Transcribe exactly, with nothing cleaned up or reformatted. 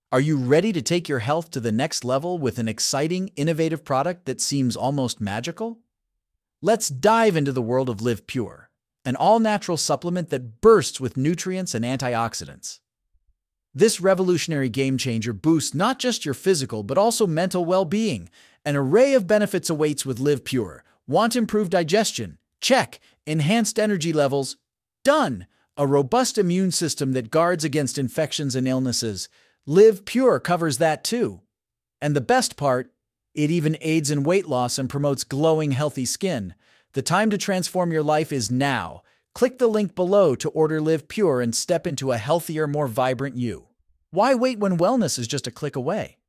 Are you ready to take your health to the next level with an exciting, innovative product that seems almost magical? Let's dive into the world of Live Pure, an all-natural supplement that bursts with nutrients and antioxidants. This revolutionary game-changer boosts not just your physical but also mental well-being. An array of benefits awaits with Live Pure. Want improved digestion? Check. Enhanced energy levels? Done. A robust immune system that guards against infections and illnesses? Live Pure covers that too. And the best part? It even aids in weight loss and promotes glowing, healthy skin. The time to transform your life is now. Click the link below to order Live Pure and step into a healthier, more vibrant you. Why wait when wellness is just a click away?